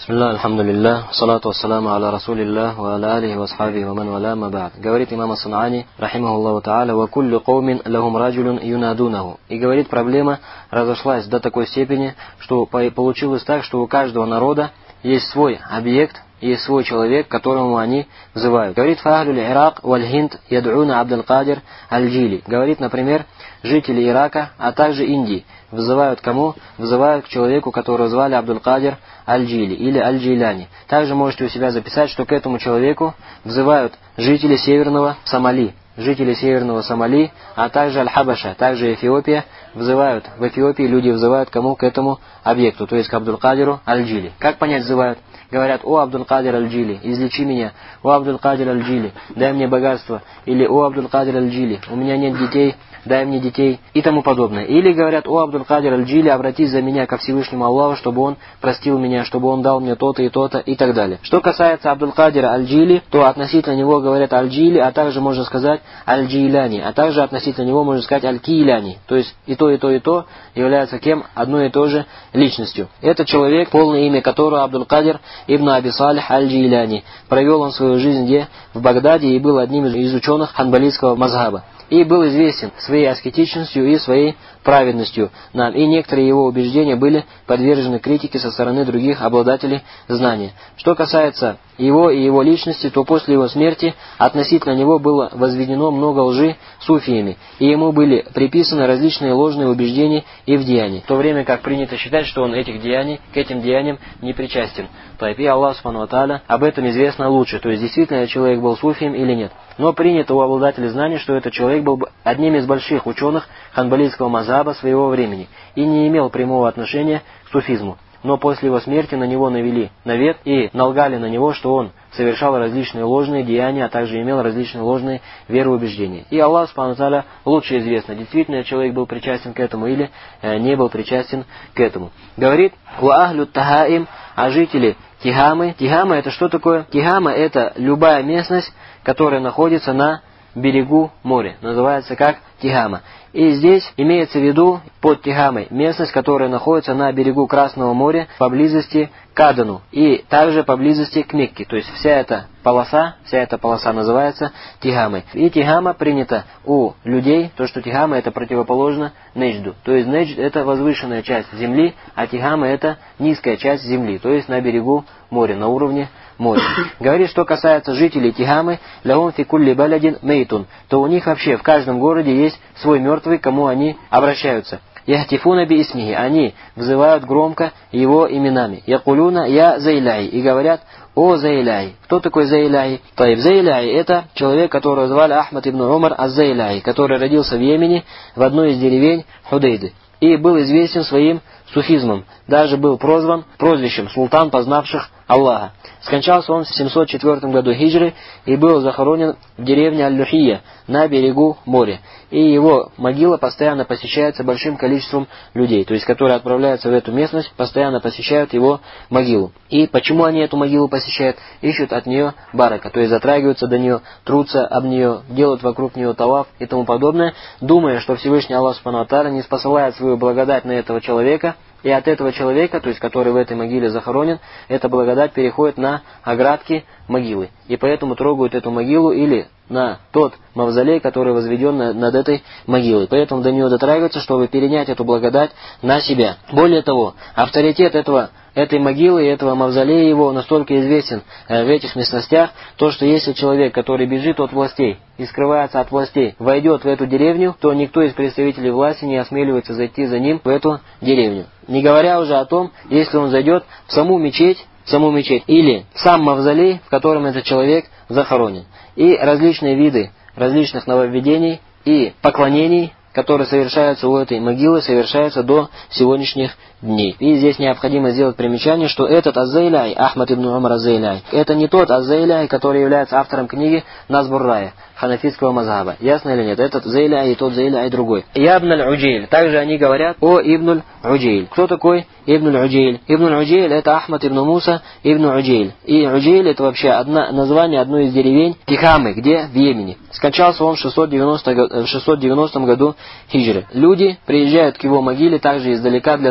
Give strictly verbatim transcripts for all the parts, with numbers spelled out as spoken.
Бисмилlah, алхамдулиллах, салату вассаламу аля расулиллах, ва аля алихи ва асхабихи ва ман валя ма ба'д. Говорит имам Ас-Сан'ани, рахимахуллаху та'аля, ва куллю каумин лахум раджулюн юнадунаху. И говорит, проблема разошлась до такой степени, что получилось так, что у каждого народа есть свой объект, есть свой человек, которому они взывают. Говорит, фахлюль Ирак валь Хинд яд'уна Абдул-Кадир аль-Джили. Говорит, например, жители Ирака, а также Индии взывают кому? Взывают к человеку, которого звали Абдул-Кадир аль-Джили или аль-Джиляни. Также можете у себя записать, что к этому человеку взывают жители северного Сомали. Жители северного Сомали, а также Аль-Хабаша, также Эфиопия, взывают, в Эфиопии люди взывают кому? К этому объекту, то есть к Абдул-Кадиру аль-Джили. Как понять взывают? Говорят: о Абдул-Кадир аль-Джили, излечи меня, о Абдул-Кадир аль-Джили, дай мне богатство, или о Абдул-Кадир аль-Джили, у меня нет детей, дай мне детей, и тому подобное. Или говорят: о Абдул-Кадир аль-Джили, обратись за меня ко Всевышнему Аллаху, чтобы он простил меня, чтобы он дал мне то-то и то-то, и так далее. Что касается Абдул-Кадира аль-Джили, то относительно него говорят аль-Джили, а также можно сказать аль-Джиляни, а также относительно него можно сказать аль-Киляни. То есть и то, и то, и то является кем? Одной и той же личностью. Это человек, полное имя которого Абдул-Кадир ибн Аби Салих аль-Джиляни. Провел он свою жизнь где? В Багдаде, и был одним из ученых ханбалийского мазхаба. И был известен своей аскетичностью и своей праведностью нам, и некоторые его убеждения были подвержены критике со стороны других обладателей знания. Что касается его и его личности, то после его смерти относительно него было возведено много лжи суфиями, и ему были приписаны различные ложные убеждения и в деяниях, в то время как принято считать, что он этих деяний, к этим деяниям не причастен. И Аллах Субхану ва Тааля об этом известно лучше, то есть действительно человек был суфием или нет. Но принято у обладателей знаний, что этот человек был одним из больших ученых ханбалийского мазхаба своего времени и не имел прямого отношения к суфизму. Но после его смерти на него навели навет и налгали на него, что он совершал различные ложные деяния, а также имел различные ложные вероубеждения. И Аллах Субхану ва Тааля лучше известно, действительно человек был причастен к этому или э, не был причастен к этому. Говорит: «Ва ахлю тахаим», а жители Тихамы. Тихама — это что такое? Тихама — это любая местность, которая находится на берегу моря. Называется как Тихама. И здесь имеется в виду под Тихамой местность, которая находится на берегу Красного моря, поблизости к Адану и также поблизости к Мекке. То есть вся эта полоса, вся эта полоса называется Тихамой. И Тихама принято у людей, то что Тихама это противоположно Неджду. То есть Неджд это возвышенная часть земли, а Тихама это низкая часть земли, то есть на берегу моря, на уровне моря. Говорит, что касается жителей Тихамы, лахум фи кулли баладин мейтун, то у них вообще в каждом городе есть свой мертвый, к кому они обращаются. Яхтифуна би исмихи, они взывают громко его именами. Якулюна я Зайляй, и говорят: о Зайляй. Кто такой Зайляй? Таиб Зайляй — это человек, которого звали Ахмад ибн Умар аз-Зайляй, который родился в Йемене в одной из деревень Худейды и был известен своим суфизмом, даже был прозван прозвищем «Султан познавших Аллаха». Скончался он в семьсот четвёртом году хиджры и был захоронен в деревне Аль-Люхия на берегу моря. И его могила постоянно посещается большим количеством людей, то есть которые отправляются в эту местность, постоянно посещают его могилу. И почему они эту могилу посещают? Ищут от нее барака, то есть затрагиваются до нее, трутся об нее, делают вокруг нее таваф и тому подобное, думая, что Всевышний Аллах Субхану ва Тааля не спосылает свою благодать на этого человека, и от этого человека, то есть который в этой могиле захоронен, эта благодать переходит на оградки могилы. И поэтому трогают эту могилу или на тот мавзолей, который возведен над этой могилой. Поэтому до нее дотрагиваются, чтобы перенять эту благодать на себя. Более того, авторитет этого этой могилы и этого мавзолея его настолько известен э, в этих местностях, то что если человек, который бежит от властей и скрывается от властей, войдет в эту деревню, то никто из представителей власти не осмеливается зайти за ним в эту деревню. Не говоря уже о том, если он зайдет в саму мечеть, в саму мечеть или в сам мавзолей, в котором этот человек захоронен. И различные виды различных нововведений и поклонений, которые совершаются у этой могилы, совершаются до сегодняшних дней. И здесь необходимо сделать примечание, что этот аз-Зайляй, Ахмад ибн Умар аз-Зайляй, это не тот аз-Зайляй, который является автором книги Назбур-Рая, ханафитского мазхаба. Ясно или нет? Этот Зайляй и тот Зайляй другой. И Ибн-аль-Уджейль. Также они говорят о Ибн-аль-Уджейль. Кто такой Ибн-аль-Уджейль? Ибн-аль-Уджейль это Ахмад ибн Муса ибн Уджейль. И Уджейль это вообще одна, название одной из деревень Тихамы, где в Йемене. Скончался он в шестьсот девяностом году хиджры. Люди приезжают к его могиле также издалека для того, чтобы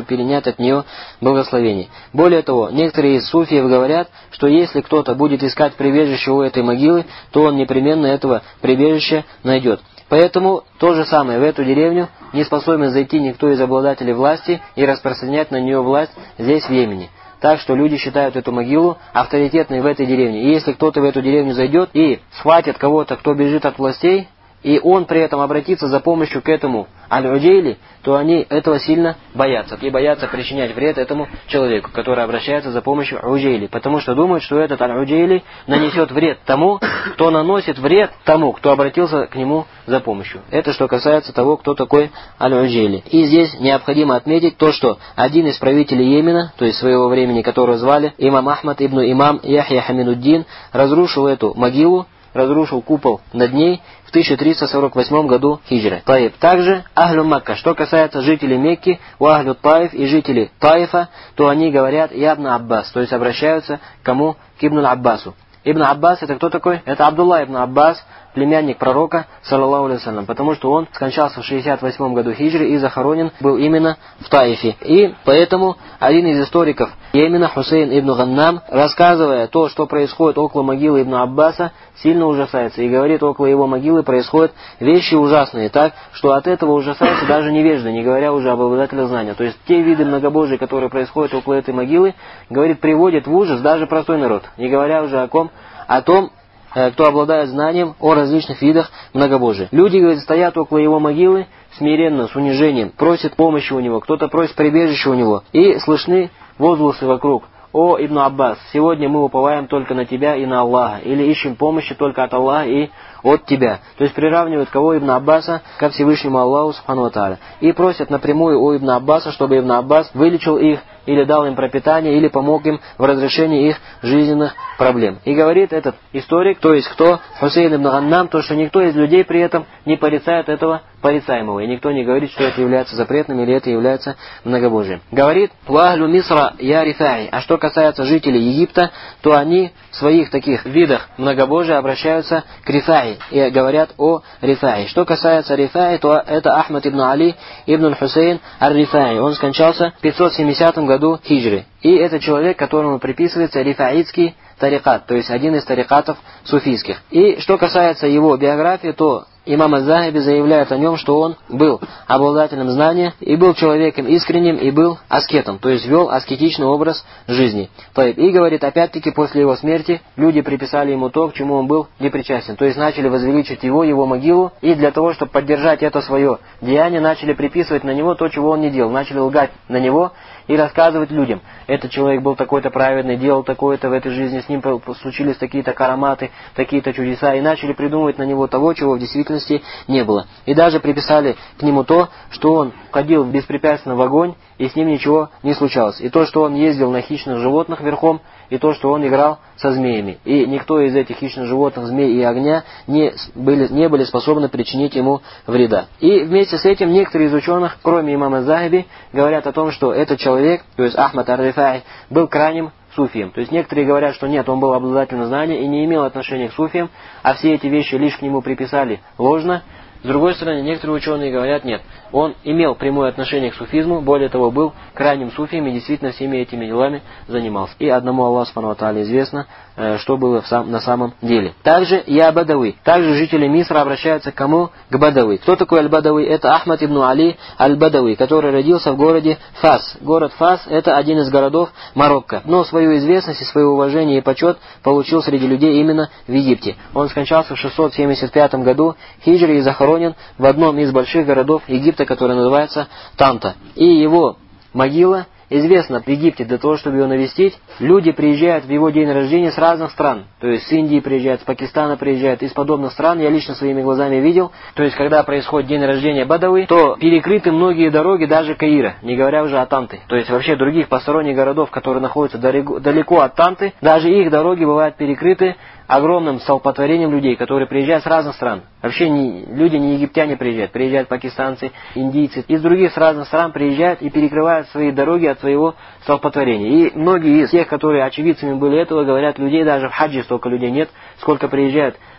перенять от нее благословение. Более того, некоторые из суфиев говорят, что если кто-то будет искать прибежище у этой могилы, то он непременно этого прибежища найдет. Поэтому то же самое, в эту деревню не способен зайти никто из обладателей власти и распространять на нее власть здесь, в Йемене. Так что люди считают эту могилу авторитетной в этой деревне. И если кто-то в эту деревню зайдет и схватит кого-то, кто бежит от властей, и он при этом обратится за помощью к этому Аль-Уджейли, то они этого сильно боятся. И боятся причинять вред этому человеку, который обращается за помощью Уджейли. Потому что думают, что этот Аль-Уджейли нанесет вред тому, кто наносит вред тому, кто обратился к нему за помощью. Это что касается того, кто такой Аль-Уджейли. И здесь необходимо отметить то, что один из правителей Йемена, то есть своего времени, которого звали имам Ахмад ибн имам Яхья Хамидуддин, разрушил эту могилу, разрушил купол над ней в тысяча триста сорок восьмом году хиджры. Таиф. Также Ахлю Макка. Что касается жителей Мекки, у Ахлю Таиф и жителей Таифа, то они говорят Ябн Аббас, то есть обращаются к кому? К Ибн Аббасу. Ибн Аббас это кто такой? Это Абдулла ибн Аббас, племянник пророка, саллаллаху алейхи вассалям, потому что он скончался в шестьдесят восьмом году хиджры и захоронен был именно в Таифе. И поэтому один из историков Йемена, Хусейн ибн Ганнам, рассказывая то, что происходит около могилы Ибн Аббаса, сильно ужасается и говорит, около его могилы происходят вещи ужасные, так, что от этого ужасается даже невежда, не говоря уже об обладателях знания. То есть те виды многобожия, которые происходят около этой могилы, говорит, приводит в ужас даже простой народ, не говоря уже о ком, о том, кто обладает знанием о различных видах многобожия. Люди, говорит, стоят около его могилы смиренно, с унижением, просят помощи у него, кто-то просит прибежища у него, и слышны возгласы вокруг. «О, Ибн Аббас, сегодня мы уповаем только на тебя и на Аллаха, или ищем помощи только от Аллаха и от тебя». То есть приравнивают кого? Ибн Аббаса ко Всевышнему Аллаху Субхану ва Тааля. И просят напрямую у Ибн Аббаса, чтобы Ибн Аббас вылечил их, или дал им пропитание, или помог им в разрешении их жизненных проблем. И говорит этот историк, то есть кто? Хусейн ибн Ганнам, то, что никто из людей при этом не порицает этого порицаемого. И никто не говорит, что это является запретным или это является многобожием. Говорит, «Вахлю Мисра я рифаи». А что касается жителей Египта, то они в своих таких видах многобожия обращаются к рифаи и говорят о рифаи. Что касается рифаи, то это Ахмад ибн Али ибн Хусейн ар-Рифаи. Он скончался в пятьсот семидесятом году хиджры. И это человек, которому приписывается рифаитский тарикат, то есть один из тарикатов суфийских. И что касается его биографии, то имам Аз-Захаби заявляет о нем, что он был обладателем знания, и был человеком искренним, и был аскетом, то есть вел аскетичный образ жизни. И говорит, опять-таки, после его смерти люди приписали ему то, к чему он был непричастен. То есть начали возвеличивать его, его могилу, и для того, чтобы поддержать это свое деяние, начали приписывать на него то, чего он не делал. Начали лгать на него и рассказывать людям. Этот человек был такой-то праведный, делал такое-то в этой жизни, с ним случились такие-то караматы, такие-то чудеса, и начали придумывать на него того, чего в действительности не было. И даже приписали к нему то, что он ходил беспрепятственно в огонь, и с ним ничего не случалось. И то, что он ездил на хищных животных верхом, и то, что он играл со змеями. И никто из этих хищных животных, змей и огня не были, не были способны причинить ему вреда. И вместе с этим некоторые из ученых, кроме имама Захаби, говорят о том, что этот человек, то есть Ахмад ар-Рифаи, был крайним суфием. То есть некоторые говорят, что нет, он был обладателем знания и не имел отношения к суфиям, а все эти вещи лишь к нему приписали ложно. С другой стороны, некоторые ученые говорят, нет, он имел прямое отношение к суфизму, более того, был крайним суфием и действительно всеми этими делами занимался. И одному Аллаху Субхану ва Тааля известно, что было в сам, на самом деле. Также я Бадави. Также жители Мисра обращаются к кому? К Бадави. Кто такой Аль-Бадави? Это Ахмад ибн Али Аль-Бадави, который родился в городе Фас. Город Фас – это один из городов Марокко. Но свою известность и свое уважение и почет получил среди людей именно в Египте. Он скончался в шестьсот семьдесят пятом году хиджры и захоронен в одном из больших городов Египта, который называется Танта. И его могила известна в Египте. Для того, чтобы ее навестить, люди приезжают в его день рождения с разных стран. То есть с Индии приезжают, с Пакистана приезжают, из подобных стран. Я лично своими глазами видел. То есть когда происходит день рождения Бадави, то перекрыты многие дороги даже Каира, не говоря уже о Танты. То есть вообще других посторонних городов, которые находятся далеко от Танты, даже их дороги бывают перекрыты огромным столпотворением людей, которые приезжают с разных стран. Вообще не, люди не египтяне приезжают, приезжают пакистанцы, индийцы. Из других с разных стран приезжают и перекрывают свои дороги от своего столпотворения. И многие из тех, которые очевидцами были этого, говорят, людей даже в хаджи столько людей нет, сколько приезжают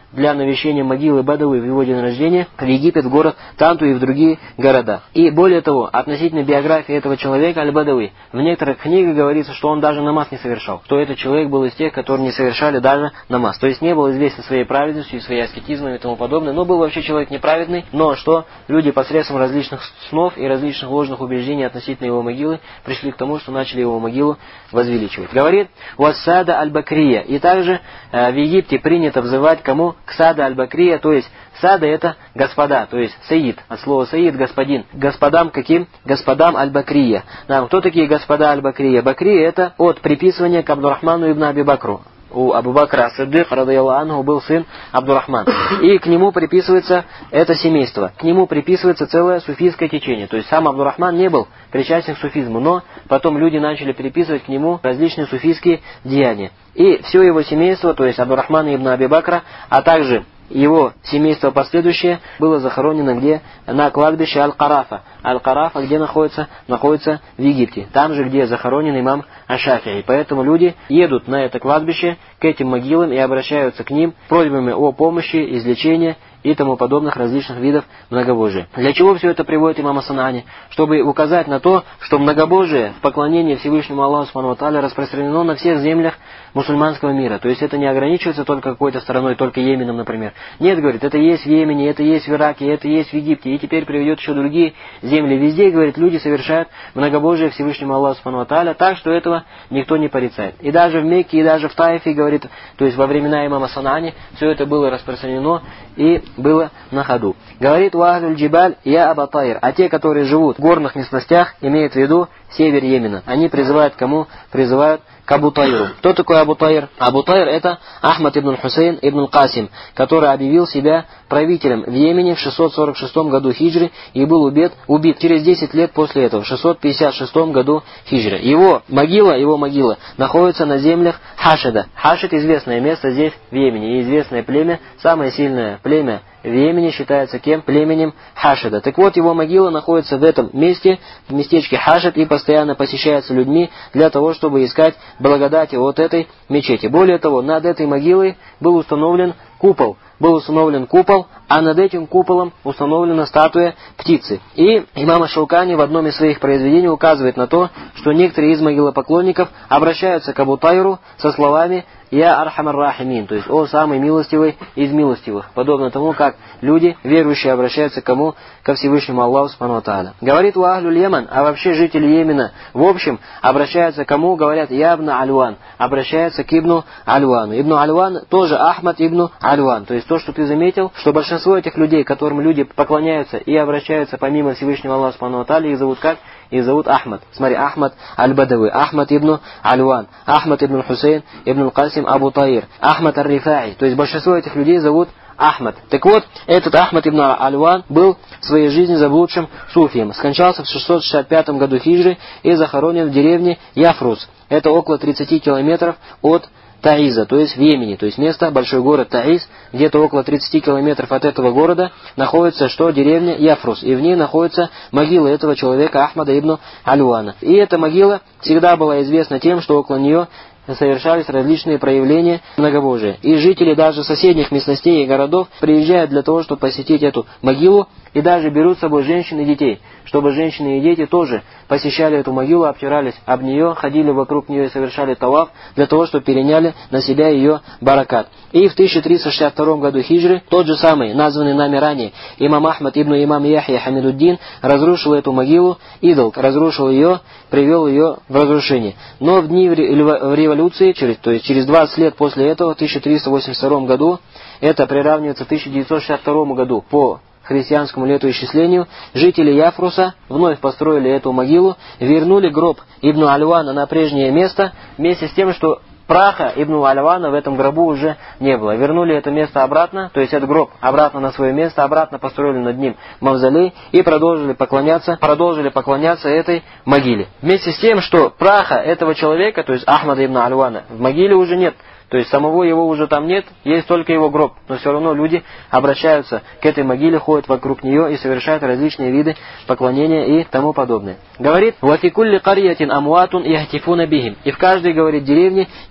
для навещения могилы Бадауи в его день рождения в Египет, в город Танту и в другие города. И более того, относительно биографии этого человека, Аль-Бадауи, в некоторых книгах говорится, что он даже намаз не совершал, что этот человек был из тех, которые не совершали даже намаз. То есть не был известен своей праведностью и своей аскетизмом и тому подобное, но был вообще человек неправедный, но что люди посредством различных снов и различных ложных убеждений относительно его могилы пришли к тому, что начали его могилу возвеличивать. Говорит, «Уассада аль-Бакрия». И также э, в Египте принято взывать кому? К Сада аль-Бакрия, то есть Сада это господа, то есть Саид, от слова Саид господин. Господам каким? Господам аль-Бакрия. Да, кто такие господа аль-Бакрия? Бакрия это от приписывания к Абдурахману ибн Аби Бакру. У Абу Бакра Сиддик, радийаллаху анху, был сын Абдурахман. И к нему приписывается это семейство. К нему приписывается целое суфийское течение. То есть сам Абдурахман не был причастен к суфизму, но потом люди начали приписывать к нему различные суфийские деяния. И все его семейство, то есть Абдурахман ибн Аби Бакра, а также его семейство последующее было захоронено где? На кладбище Аль-Карафа. Аль-Карафа где находится? Находится в Египте. Там же, где захоронен имам Аш-Шафи'и. Поэтому люди едут на это кладбище, к этим могилам и обращаются к ним просьбами о помощи, излечении и тому подобных различных видов многобожия. Для чего все это приводит имам Ас-Сан'ани? Чтобы указать на то, что многобожие в поклонении Всевышнему Аллаху Субхану ва Тааля распространено на всех землях мусульманского мира. То есть это не ограничивается только какой-то страной, только Йеменом, например. Нет, говорит, это есть в Йемене, это есть в Ираке, это есть в Египте, и теперь приведет еще другие земли. Везде, говорит, люди совершают многобожие Всевышнему Аллаху Субхану ва Тааля, так что этого никто не порицает. И даже в Мекке, и даже в Таифе, говорит, то есть во времена имама Ас-Сан'ани, все это было распространено и было на ходу. Говорит Уахлюль Джибаль я Аба Тайр, а те, которые живут в горных местностях, имеет в виду север Йемена. Они призывают кому? Призывают к Абу Тайру. Кто такой Абу Тайр? Абу Тайр это Ахмад ибн Хусейн ибн Касим, который объявил себя правителем в Йемене в шестьсот сорок шестом году хиджры и был убит, убит через десять лет после этого, в шестьсот пятьдесят шестом году хиджры. Его могила, его могила находится на землях Хашида. Хашид известное место здесь в Йемене, и известное племя, самое сильное племя в Йемене считается кем? Племенем Хашида. Так вот, его могила находится в этом месте, в местечке Хашид, и постоянно посещается людьми для того, чтобы искать благодати от этой мечети. Более того, над этой могилой был установлен купол. Был установлен купол, а над этим куполом установлена статуя птицы. И имам Аш-Шаукани в одном из своих произведений указывает на то, что некоторые из могилопоклонников обращаются к Абу Тайру со словами «Я Архамар Рахимин», то есть «О самый милостивый из милостивых», подобно тому, как люди, верующие, обращаются к кому? Ко Всевышнему Аллаху Субхану ва Тааля. Говорит Уахлюль Йеман, а вообще жители Йемена, в общем, обращаются к кому? Говорят «Я Ибн Альван», обращаются к Ибну Альвану. Ибн Альван тоже Ахмад Ибн Альван, то есть то, что ты заметил, что большинство этих людей, которым люди поклоняются и обращаются помимо Всевышнего Аллаха Субхану ва Тааля, их зовут как? Их зовут Ахмад. Смотри, Ахмад Аль-Бадауи, Ахмад ибн Альван, Ахмад ибн Хусейн ибн Касим Абу Тайр, Ахмад Ар-Рифаи. То есть большинство этих людей зовут Ахмад. Так вот, этот Ахмад ибн Альван был в своей жизни заблудшим суфием. Скончался в шестьсот шестьдесят пятом году хиджры и захоронен в деревне Яфрус. Это около тридцати километров от Таиза, то есть в Йемене, то есть место, большой город Таиз, где-то около тридцати километров от этого города находится что? Деревня Яфрус, и в ней находится могила этого человека Ахмада ибн Альвана. И эта могила всегда была известна тем, что около нее совершались различные проявления многобожия. И жители даже соседних местностей и городов приезжают для того, чтобы посетить эту могилу, и даже берут с собой женщин и детей, чтобы женщины и дети тоже посещали эту могилу, обтирались об нее, ходили вокруг нее и совершали таваф, для того, чтобы переняли на себя ее баракат. И в тысяча триста шестьдесят втором году хиджры тот же самый, названный нами ранее, имам Ахмад ибн имам Яхья Хамидуддин разрушил эту могилу, идол, разрушил ее, привел ее в разрушение. Но в дни в революции, через, то есть через двадцать лет после этого, в тысяча триста восемьдесят втором году, это приравнивается к тысяча девятьсот шестьдесят второму году по христианскому летоисчислению, жители Яфруса вновь построили эту могилу, вернули гроб Ибн Альвана на прежнее место, вместе с тем, что праха Ибн Альвана в этом гробу уже не было. Вернули это место обратно, то есть этот гроб обратно на свое место, обратно построили над ним мавзолей и продолжили поклоняться, продолжили поклоняться этой могиле. Вместе с тем, что праха этого человека, то есть Ахмада Ибн Альвана, в могиле уже нет. То есть самого его уже там нет, есть только его гроб. Но все равно люди обращаются к этой могиле, ходят вокруг нее и совершают различные виды поклонения и тому подобное. Говорит, «Вафикулли карьятин амуатун яхтифуна бихим». И в каждой, говорит, деревне есть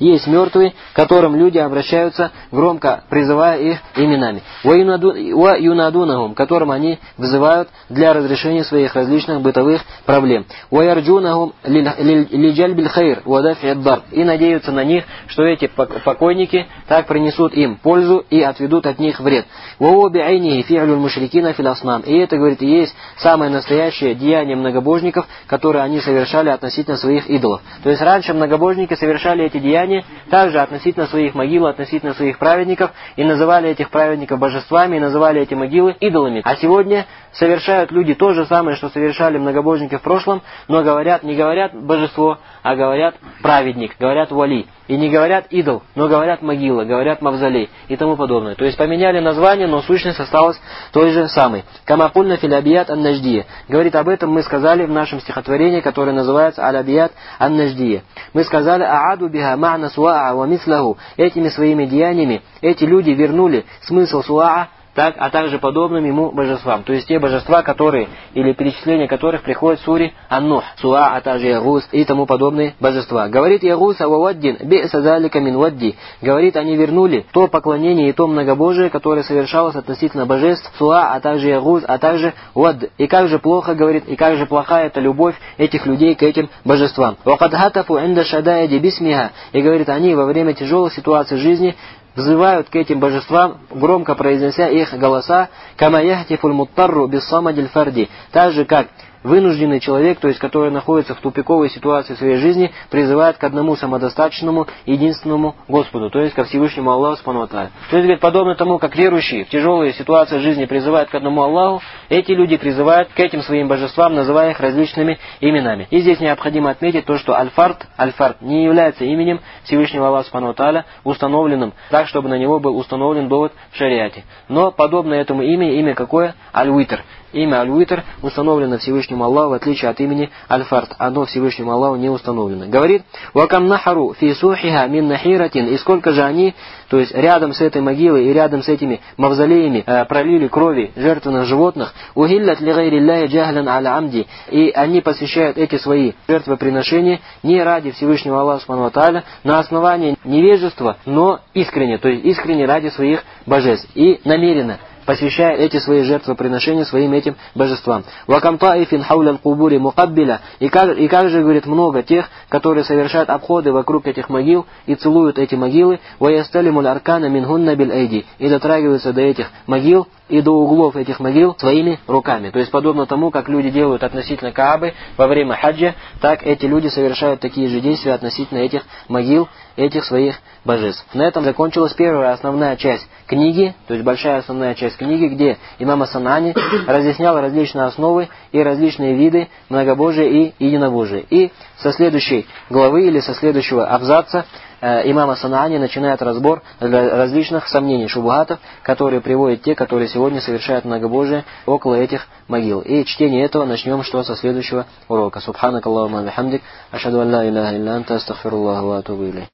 есть мертвые, к которым люди обращаются, громко призывая их именами. Ва юнадунахум, которым они вызывают для разрешения своих различных бытовых проблем. Ва ярджунахум лиджальбиль хайр ва даф'ид дар. И надеются на них, что эти покойники так принесут им пользу и отведут от них вред. Ва ва би'айнихи фи'люль мушрикина фил аснам. И это, говорит, и есть самое настоящее деяние многобожников, которые они совершали относительно своих идолов. То есть раньше многобожники совершали эти деяния также относительно своих могил, относительно своих праведников, и называли этих праведников божествами, и называли эти могилы идолами. А сегодня совершают люди то же самое, что совершали многобожники в прошлом, но говорят, не говорят божество, а говорят праведник, говорят вали. И не говорят идол, но говорят могила, говорят мавзолей и тому подобное. То есть поменяли название, но сущность осталась той же самой. Камакульна филябият ан-наждия. Говорит, об этом мы сказали в нашем стихотворении, которое называется алябият ан-наждия. Мы сказали, ааду биха ма'на суа'a ва мислаху. Этими своими деяниями эти люди вернули смысл суа'a, так, а также подобным ему божествам. То есть те божества, которые, или перечисление которых приходит в суре Ан-Нух, Суа, а также Ягус и тому подобные божества. Говорит Ягус Ававаддин, би'са залика мин вадди. Говорит, они вернули то поклонение и то многобожие, которое совершалось относительно божеств, Суа, а также Ягус, а также Вадд. И как же плохо, говорит, и как же плохая эта любовь этих людей к этим божествам. Вакад хатафу инда шадаяди бисмиха. И говорит, они во время тяжелых ситуаций жизни взывают к этим божествам, громко произнося их голоса, «Кама яхтифуль муттарру биссамадиль фарди», так же как вынужденный человек, то есть который находится в тупиковой ситуации в своей жизни, призывает к одному самодостаточному, единственному Господу, то есть ко Всевышнему Аллаху Субхану ва Тааля. То есть, говорит, подобно тому, как верующие в тяжелые ситуации жизни призывают к одному Аллаху, эти люди призывают к этим своим божествам, называя их различными именами. И здесь необходимо отметить то, что Аль-Фард, Аль-Фард не является именем Всевышнего Аллаха Субхану ва Тааля, установленным так, чтобы на него был установлен довод в шариате. Но подобно этому имя, имя какое? Аль-Уитр. Имя Аль-Уитр установлено Всевышнему Аллаху, в отличие от имени Аль-Фард. Оно Всевышнему Аллаху не установлено. Говорит, «Вакам нахару фи сухиха мин нахиратин». И сколько же они, то есть рядом с этой могилой и рядом с этими мавзолеями э, пролили крови жертвенных животных, «Ухиллат ли гайрилляхи джахлян аля амди». И они посвящают эти свои жертвоприношения не ради Всевышнего Аллаха Субхану ва Тааля, на основании невежества, но искренне, то есть искренне ради своих божеств. И намеренно посвящая эти свои жертвоприношения своим этим божествам. «Вакам таифин хаулял кубури мукаббиля». И как, и как же, говорит, много тех, которые совершают обходы вокруг этих могил и целуют эти могилы, «Ваясталимуль аркана мингунна биль айди». И дотрагиваются до этих могил и до углов этих могил своими руками. То есть подобно тому, как люди делают относительно Каабы во время хаджа, так эти люди совершают такие же действия относительно этих могил, этих своих божеств. На этом закончилась первая основная часть книги, то есть большая основная часть книги, где имам Ас-Сан'ани разъяснял различные основы и различные виды многобожия и единобожия. И со следующей главы или со следующего абзаца э, имам Ас-Сан'ани начинает разбор различных сомнений, шубухатов, которые приводят те, которые сегодня совершают многобожие около этих могил. И чтение этого начнем что со следующего урока. Субханак Аллахумма бихамдик, ашхаду ан ла иляха илля анта, астагфируллаха ва атубу илейх.